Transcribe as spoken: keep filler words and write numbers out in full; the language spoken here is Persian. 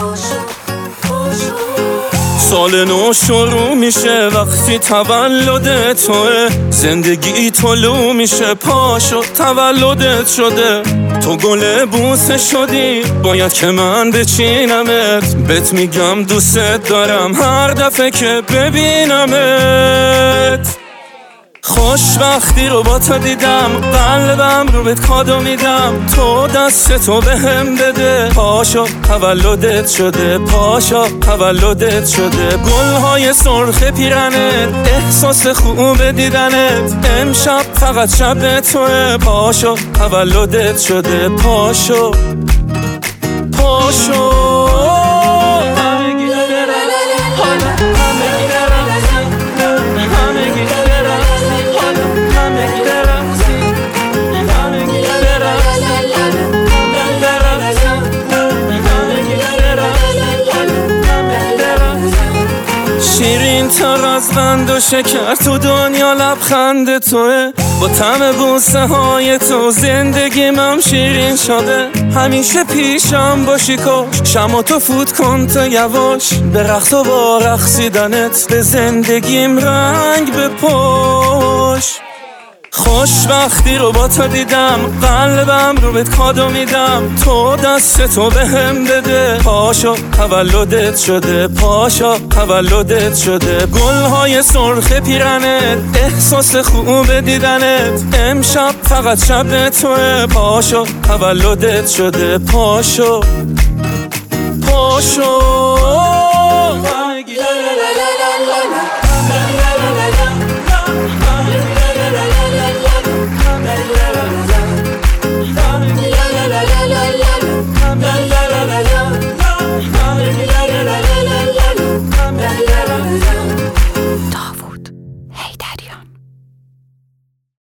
سال نو شروع میشه وقتی تولد توه، زندگی طلوع میشه پاشو تولدت شده. تو گل بوسه شدی باید که من بچینمت، بهت میگم دوست دارم هر دفعه که ببینمت. خوشبختی رو با تو دیدم، قلبم رو بهت کادو میدم، تو دست تو بهم بده. پاشو تولدت شده، پاشو تولدت شده. گلهای سرخ پیرنت، احساس خوب دیدنت، امشب فقط شب توه. پاشو تولدت شده، پاشو پاشو شیرین تر از قند و شکر تو دنیا لبخند توه، با طعم بوسه های تو زندگیم هم شیرین شده. همیشه پیشم باشی کاش شما تو فوت کن تا یواش، به رقص و با رقصیدنت به زندگیم رنگ بپاش. خوشبختی رو با تو دیدم، قلبم رو بهت کادو میدم، تو دست تو بهم بده. پاشو تولدت شده، پاشو تولدت شده. گلهای سرخ پیرنت، احساس خوب دیدنت، امشب فقط شب توه. پاشو تولدت شده، پاشو پاشو